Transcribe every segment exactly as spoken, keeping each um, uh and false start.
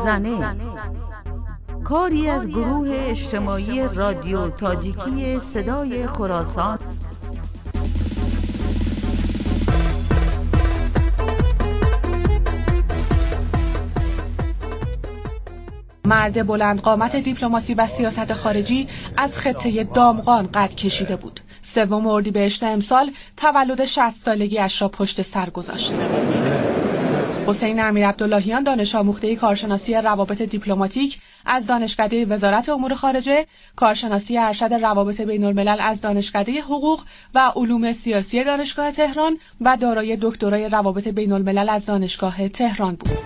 زنه، کاری از گروه اجتماعی رادیو تاجیکی صدای خراسان. مرد بلند قامت دیپلماسی و سیاست خارجی از خطه دامغان قد کشیده بود. سوم اردیبهشت امسال تولد شصت سالگیش را پشت سر گذاشت. حسین امیرعبداللهیان دانش آموخته کارشناسی روابط دیپلماتیک از دانشکده وزارت امور خارجه، کارشناسی ارشد روابط بین الملل از دانشکده حقوق و علوم سیاسی دانشگاه تهران و دارای دکترای روابط بین الملل از دانشگاه تهران بود.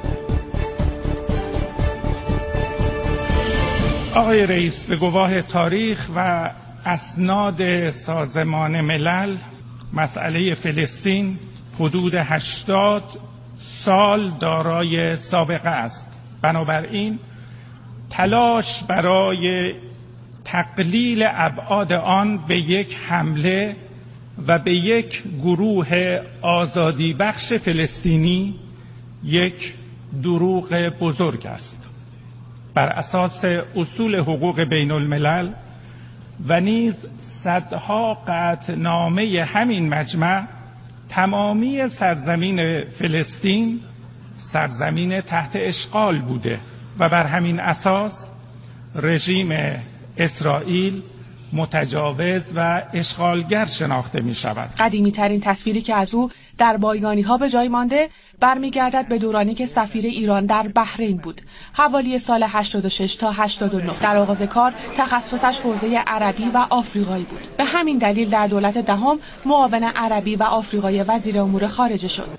آقای رئیس، به گواه تاریخ و اسناد سازمان ملل مسئله فلسطین حدود هشتاد سال دارای سابقه است. بنابراین تلاش برای تقلیل ابعاد آن به یک حمله و به یک گروه آزادی بخش فلسطینی یک دروغ بزرگ است. بر اساس اصول حقوق بین الملل و نیز صدها قطعنامه همین مجمع، تمامی سرزمین فلسطین سرزمین تحت اشغال بوده و بر همین اساس رژیم اسرائیل متجاوز و اشغالگر شناخته می شود. قدیمی ترین تصویری که از او در بایگانی ها به جای مانده برمیگردد به دورانی که سفیر ایران در بحرین بود. حوالی سال هشتاد و شش تا هشتاد و نه. در آغاز کار تخصصش حوزه عربی و آفریقایی بود. به همین دلیل در دولت دهم معاون عربی و آفریقای وزیر امور خارجه شد.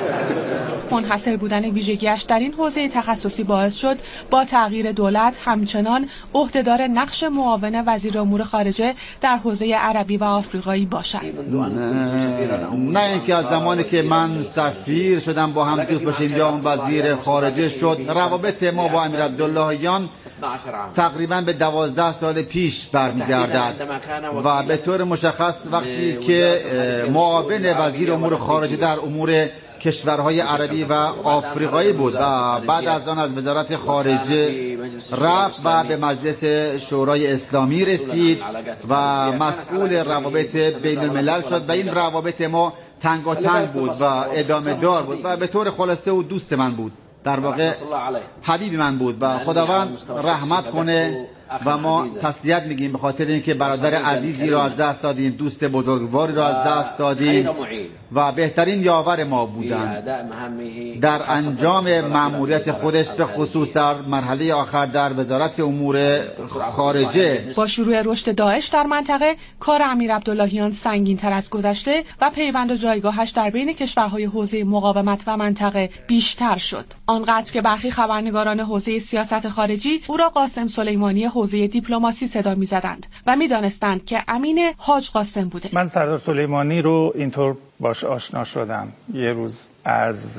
منحصر بودن ویژگیش در این حوزه تخصصی باعث شد با تغییر دولت همچنان عهدهدار نقش معاون وزیر امور خارجه در حوزه عربی و آفریقایی باشد. نه اینکه از زمانی که من سفیر شدم با هم دوست باشیم یا اون وزیر خارجه شد. روابط ما با امیرعبداللهیان تقریبا به دوازده سال پیش برمیگردد و به طور مشخص وقتی که معاون وزیر امور خارجه در امور کشورهای عربی و آفریقایی بود و بعد از آن از وزارت خارجه رفت و به مجلس شورای اسلامی رسید و مسئول روابط بین الملل شد و این روابط ما تنگاتنگ بود و ادامه دار بود و به طور خلاصه او دوست من بود، در واقع حبیب من بود و خداوند رحمت کنه و ما تسلیت میگیم به خاطر اینکه برادر عزیزی را از دست دادیم، دوست بزرگواری را از دست دادیم و بهترین یاور ما بودند در انجام مأموریت خودش، به خصوص در مرحله آخر در وزارت امور خارجه. با شروع رشد داعش در منطقه، کار امیرعبداللهیان سنگین‌تر از گذشته و پیوند و جایگاهش در بین کشورهای حوزه مقاومت و منطقه بیشتر شد. آنقدر که برخی خبرنگاران حوزه سیاست خارجی او را قاسم سلیمانی حوزه دیپلماسی صدا می‌زدند و می‌دانستند که امین حاج قاسم بوده. من سردار سلیمانی رو اینطور باش آشنا شدم. یه روز از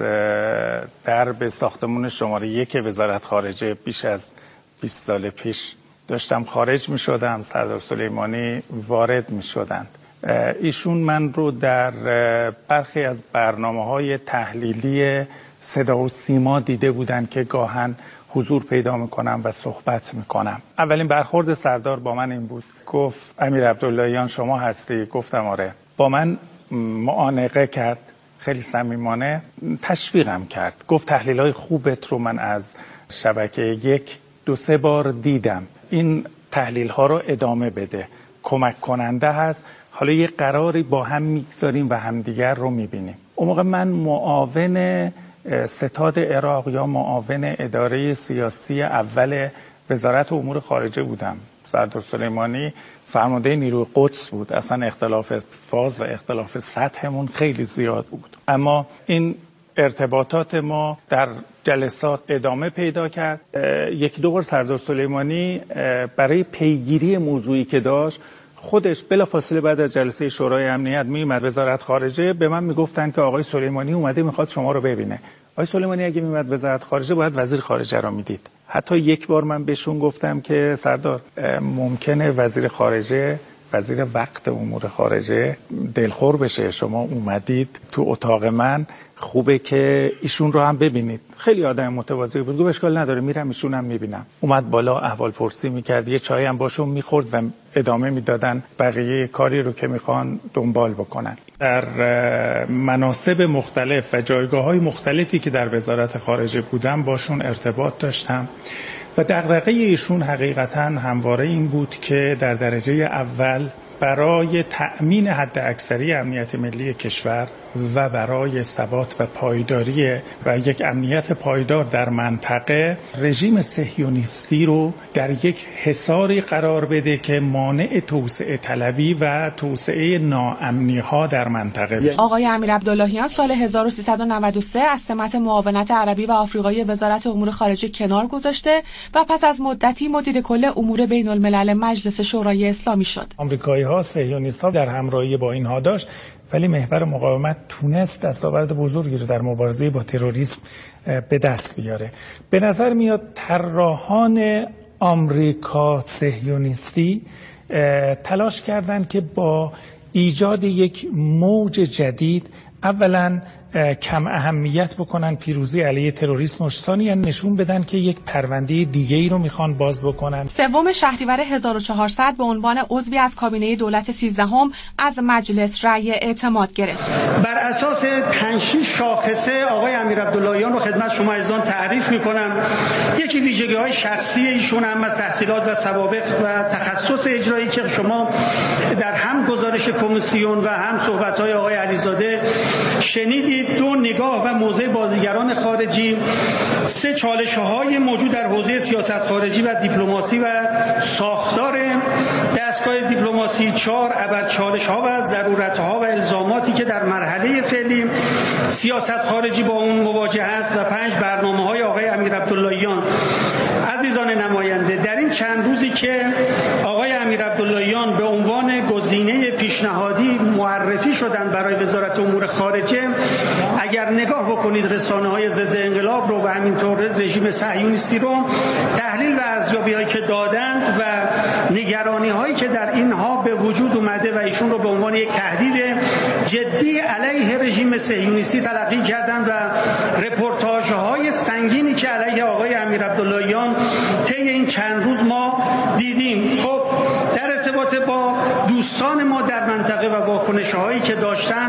درب ساختمون شماره یک وزارت خارجه بیش از بیست سال پیش داشتم خارج می شدم، سردار سلیمانی وارد می شدند. ایشون من رو در برخی از برنامه‌های تحلیلی صدا و سیما دیده بودند که گاهن حضور پیدا میکنم و صحبت میکنم. اولین برخورد سردار با من این بود، گفت امیرعبداللهیان شما هستی؟ گفتم آره. با من معانقه کرد، خیلی صمیمانه تشویقم کرد. گفت تحلیل‌های خوبت رو من از شبکه یک دو سه بار دیدم، این تحلیل‌ها رو ادامه بده، کمک کننده هست. حالا یه قراری با هم میگذاریم و همدیگر رو میبینیم. اون موقع من معاون ستاد عراق یا معاون اداره سیاسی اول وزارت امور خارجه بودم. سردار سلیمانی فرمانده نیروی قدس بود. اصلا اختلاف فاز و اختلاف سطحمون خیلی زیاد بود، اما این ارتباطات ما در جلسات ادامه پیدا کرد. یک دو بار سردار سلیمانی برای پیگیری موضوعی که داشت خودش بلافاصله بعد از جلسه شورای امنیت میومد وزارت خارجه، به من میگفتن که آقای سلیمانی اومده میخواد شما رو ببینه. آقای سلیمانی اگه میومد وزارت خارجه باید وزیر خارجه رو میدید. حتی یک بار من بهشون گفتم که سردار ممکنه وزیر خارجه وزیر وقت امور خارجه دلخور بشه شما اومدید تو اتاق من، خوبه که ایشون رو هم ببینید. خیلی آدم متواضعی بود. گفت اشکال نداره میرم ایشون هم میبینم. اومد بالا احوال پرسی میکرد، یه چای هم باشون میخورد و ادامه میدادن بقیه کاری رو که میخوان دنبال بکنن. در مناصب مختلف و جایگاه‌های مختلفی که در وزارت خارجه بودم باشون ارتباط داشتم و دغدغه ایشون حقیقتاً همواره این بود که در درجه اول برای تأمین حد اکثری امنیت ملی کشور و برای ثبات و پایداری و یک امنیت پایدار در منطقه رژیم صهیونیستی رو در یک حصاری قرار بده که مانع توسعه طلبی و توسعه ناامنی ها در منطقه بشه. آقای امیر عبداللهیان سال هزار و سیصد و نود و سه از سمت معاونت عربی و آفریقایی وزارت امور خارجه کنار گذاشته و پس از مدتی مدیر کل امور بین الملل مجلس شورای اسلامی شد. آمریکایی ها صهیونیست ها در همراهی با اینها داشت، ولی محور مقاومت تونست دستاورد بزرگی رو در مبارزه با تروریسم به دست بیاره. به نظر میاد طراحان آمریکا صهیونیستی تلاش کردند که با ایجاد یک موج جدید اولا کم اهمیت بکنن پیروزی علیه تروریسم و ثانیاً نشون بدن که یک پرونده دیگه ای رو میخوان باز بکنن. سوم شهریور هزار و چهارصد به عنوان عضوی از کابینه دولت سیزدهم از مجلس رأی اعتماد گرفت. بر اساس پنج شش شاخصه آقای امیر عبداللهیان رو خدمت شما عزیزان تعریف میکنم. یکی ویژگی‌های شخصی ایشون هم از تحصیلات و سوابق و تخصص اجرایی که شما در هم گزارش کمیسیون و هم صحبت‌های آقای علیزاده شنیدید. دو، نگاه و موضع بازیگران خارجی. سه، چالش‌های موجود در حوزه سیاست خارجی و دیپلماسی و ساختار دستگاه دیپلماسی. چهار، ابر چالش‌ها و ضرورت‌ها و الزاماتی که در مرحله فعلی سیاست خارجی با اون مواجه است. و پنج، برنامه‌های آقای امیر عبداللهیان. عزیزان نماینده، در این چند روزی که آقای امیر عبداللهیان به عنوان گزینه پیشنهادی معرفی شدن برای وزارت امور خارجه، اگر نگاه بکنید رسانه‌های ضد انقلاب رو و همینطور رژیم صهیونیستی رو، تحلیل و ارزیابی‌هایی که دادند و نگرانی‌هایی که در اینها به وجود اومده و ایشون رو به عنوان یک تهدید جدی علیه رژیم صهیونیستی تلقی کردند و رپورتاژهای سنگینی که علیه آقای امیر عبداللهیان طی این چند روز ما دیدیم. خب در ارتباط با دوستان ما در منطقه و واکنش‌هایی که داشتن،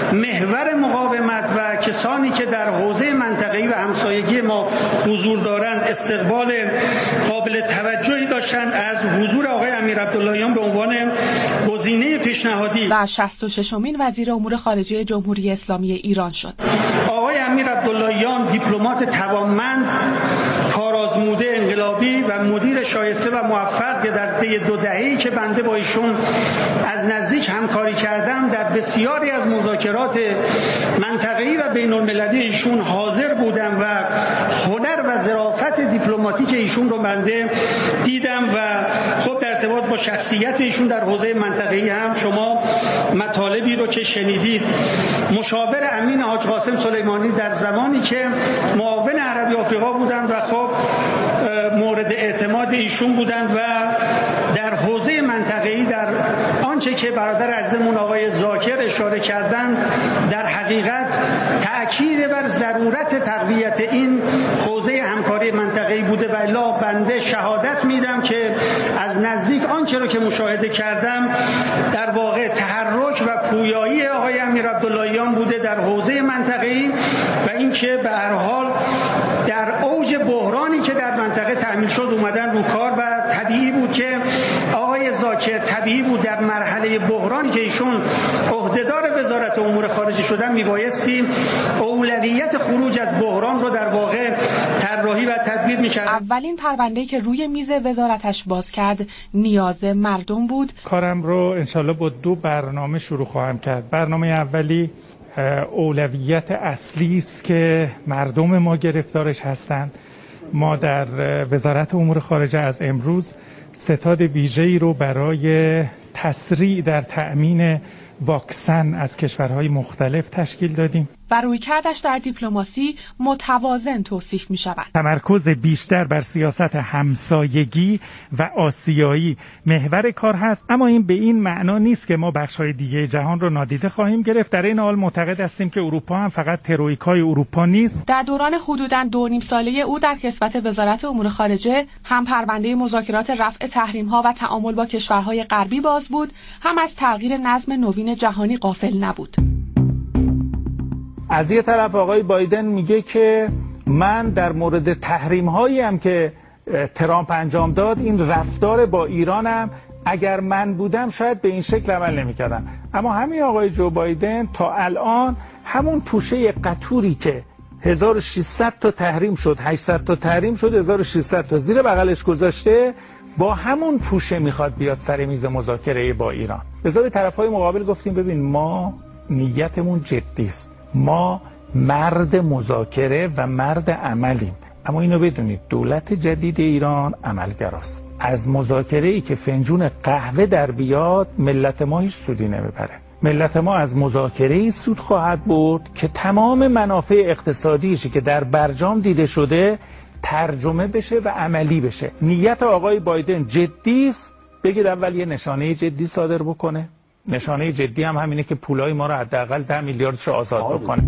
محور مقاومت و کسانی که در حوزه منطقه‌ای و همسایگی ما حضور دارند استقبال قابل توجهی داشتند از حضور آقای امیر عبداللهیان به عنوان گزینه پیشنهادی و شصت و ششمین وزیر امور خارجه جمهوری اسلامی ایران شد. آقای امیر عبداللهیان دیپلمات توانمند، کارآزموده، انقلابی و مدیر شایسته و موفق که در طی دو دهه‌ای که بنده با ایشون از نزدیک همکاری کردم در بسیاری از مذاکرات منطقه‌ای و بین المللی ایشون حاضر بودم و هنر و ظرافت دیپلماتیک ایشون رو بنده دیدم و خب در ارتباط با شخصیت ایشون در حوزه منطقه‌ای هم شما مطالبی رو که شنیدید. مشاور امین حاج قاسم سلیمانی در زمانی که معاون عربی آفریقا بودند و خب مورد اعتماد ایشون بودند و در حوزه منطقه‌ای در آنچه که برادر عزیزمون آقای زاکر اشاره کردند در حقیقت تأکید بر ضرورت تقویت این حوزه همکاری منطقه‌ای بوده و الا بنده شهادت میدم که از نزدیک آنچه رو که مشاهده کردم در واقع تحرک و پویایی آقای امیر عبداللهیان بوده در حوزه منطقه‌ای و اینکه به هر حال در اوج بحرانی که در منطقه تحمیل شد اومدن رو کار و طبیعی بود که آقای زاکر طبیعی بود در مرحله بحرانی که ایشون عهدهدار وزارت امور خارجه شدن میبایستی اولویت خروج از بحران رو در واقع طراحی و تدبیر میکرد. اولین پرونده‌ای که روی میز وزارتش باز کرد نیاز مردم بود. کارم رو انشالله با دو برنامه شروع خواهم کرد. برنامه اولی اولویت اصلی است که مردم ما گرفتارش هستند. ما در وزارت امور خارجه از امروز ستاد ویژه‌ای رو برای تسریع در تأمین واکسن از کشورهای مختلف تشکیل دادیم و رویکردش در دیپلماسی متوازن توصیف می شود. تمرکز بیشتر بر سیاست همسایگی و آسیایی محور کار هست، اما این به این معنا نیست که ما بخش‌های دیگه جهان رو نادیده خواهیم گرفت. در این حال معتقد هستیم که اروپا هم فقط ترویکای اروپا نیست. در دوران حدوداً دو نیم ساله او در کسوت وزارت امور خارجه هم پرونده مذاکرات رفع تحریم‌ها و تعامل با کشورهای غربی باز بود، هم از تغییر نظم نوین جهانی غافل نبود. از یه طرف آقای بایدن میگه که من در مورد تحریم هایی هم که ترامپ انجام داد، این رفتار با ایرانم اگر من بودم شاید به این شکل عمل نمی‌کردم. اما همین آقای جو بایدن تا الان همون پوشه قطوری که هزار و ششصد تا تحریم شد، هشتصد تا تحریم شد، هزار و ششصد تا زیر بغلش گذاشته، با همون پوشه میخواد بیاد سر میز مذاکره با ایران. به طرف‌های مقابل گفتیم ببین ما نیتمون جدی است، ما مرد مذاکره و مرد عملیم، اما اینو بدونید دولت جدید ایران عملگراست. از مذاکره‌ای که فنجون قهوه در بیاد ملت ما هیچ سودی نمیبره. ملت ما از مذاکره‌ای سود خواهد برد که تمام منافع اقتصادیشی که در برجام دیده شده ترجمه بشه و عملی بشه. نیت آقای بایدن جدی است، بگید اول یه نشانه جدی صادر بکنه. نشانه جدی هم همینه که پولای ما رو حداقل ده میلیاردش رو آزاد بکنه.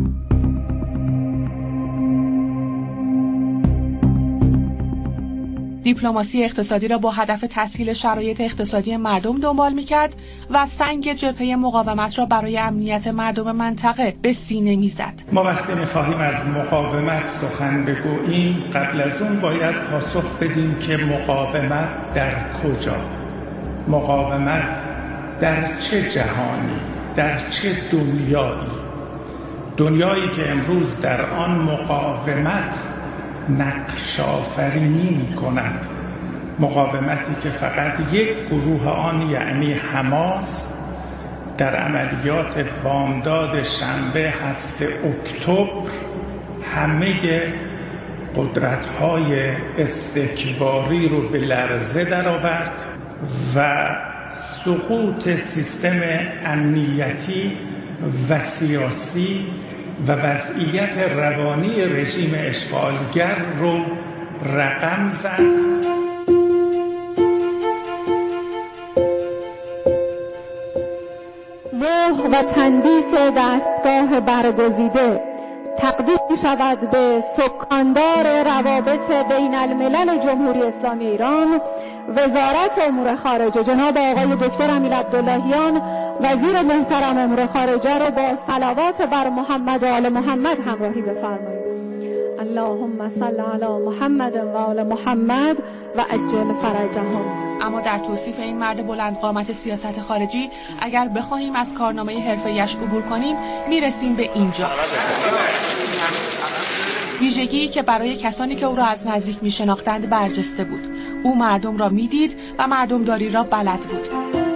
دیپلماسی اقتصادی را با هدف تسهیل شرایط اقتصادی مردم دنبال می‌کرد و سنگ جبهه مقاومت را برای امنیت مردم منطقه به سینه می‌زد. ما وقتی می‌خواهیم از مقاومت سخن بگوییم، قبل از اون باید پاسخ بدیم که مقاومت در کجا؟ مقاومت در چه جهانی؟ در چه دنیایی؟ دنیایی که امروز در آن مقاومت نقش آفرینی می کند، مقاومتی که فقط یک گروه آن یعنی حماس در عملیات بامداد شنبه هفت اکتبر همه قدرت‌های استکباری رو به لرزه درآورد و سقوط سیستم امنیتی و سیاسی و وضعیت روانی رژیم اشغالگر رو رقم زد. لوح و تندیس دستگاه برگزیده تقدیم می شود به سکاندار روابط بین الملل جمهوری اسلامی ایران، وزارت امور خارجه، جناب آقای دکتر امیرعبداللهیان، وزیر محترم امور خارجه را با صلوات بر محمد و آل محمد همراهی بفرمایید. اللهم صل علی محمد و آل محمد و عجل فرجهم. اما در توصیف این مرد بلند قامت سیاست خارجی اگر بخواهیم از کارنامه حرفه‌ایش عبور کنیم میرسیم به اینجا. ویژگی که برای کسانی که او را از نزدیک میشناختند برجسته بود. او مردم را میدید و مردمداری را بلد بود.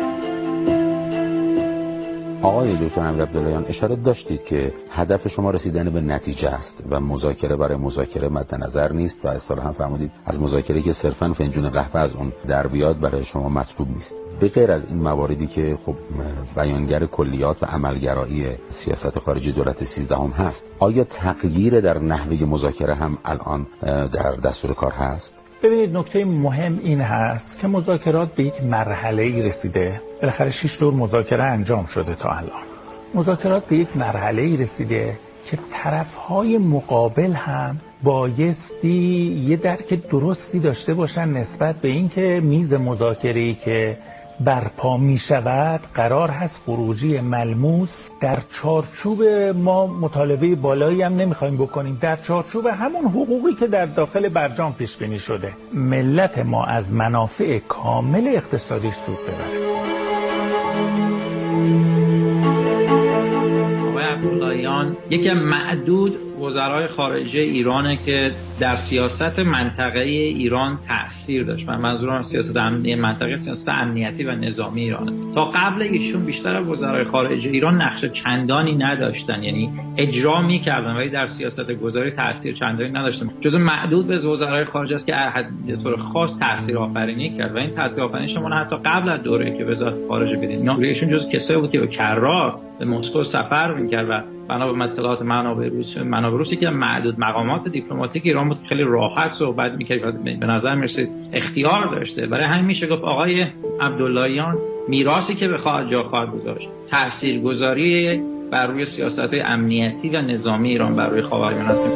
آقای دکتر امیرعبداللهیان اشاره داشتید که هدف شما رسیدن به نتیجه است و مذاکره برای مذاکره مد نظر نیست و اصطلاحاً فرمودید از مذاکره که صرفاً فنجون قهوه از اون در بیاد برای شما مطلوب نیست. به غیر از این مواردی که خب بیانگر کلیات و عملگرایی سیاست خارجی دولت سیزدهم هست، آیا تغییر در نحوه مذاکره هم الان در دستور کار هست؟ ببینید نکته مهم این هست که مذاکرات به یک مرحله‌ای رسیده. بالاخره شش دور مذاکره انجام شده تا الان. مذاکرات به یک مرحله‌ای رسیده که طرف‌های مقابل هم بایستی یه درک درستی داشته باشن نسبت به اینکه میز مذاکره‌ای که برپا می شود قرار هست خروجی ملموس در چارچوب، ما مطالبه بالایی هم نمیخوایم بکنیم، در چارچوب همون حقوقی که در داخل برجام پیش بینی شده، ملت ما از منافع کامل اقتصادی سود ببره. آقای عبداللهیان ایران یکی معدود وزرای خارجه ایرانه که در سیاست منطقه‌ای ایران تأثیر داشت. من منظورم سیاست امنیتی منطقه، سیاست امنیتی و نظامی ایرانه. تا قبل ایشون بیشتر وزرای خارجه ایران نقش چندانی نداشتن، یعنی اجرا می‌کردن ولی در سیاست گذاری تأثیر چندانی نداشتن. جزو معدود به وزرای خارجه است که به طور خاص تأثیرآفرینی کرد و این تأثیرآفرینی شما حتی قبل از دوره که وزارت خارجه بدین ایشون جزو کسایی بود که به کررار به مسکو سفر می‌کرد و بنا به اطلاعات منابع روسی منابع روسی که معدود مقامات دیپلماتیک ایران بود خیلی راحت صحبت می‌کرد و به نظر می‌رسید اختیار داشته. برای همین میشه گفت آقای عبداللهیان میراثی که به خواهد جا خواهد گذاشت تاثیرگذاری بر روی سیاست‌های امنیتی و نظامی ایران بر روی خاورمیانه است.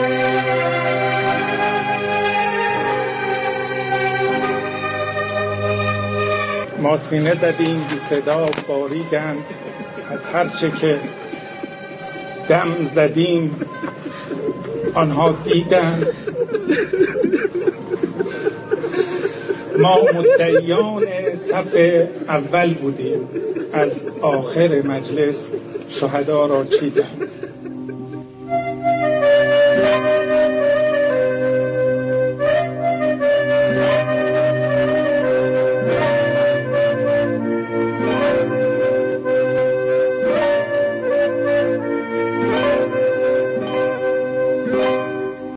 ما سینه زدیم بی صدا باریدند از هر چه که دم زدیم آنها دیدند. ما مدعیان صف اول بودیم از آخر مجلس شهدا را چیدند.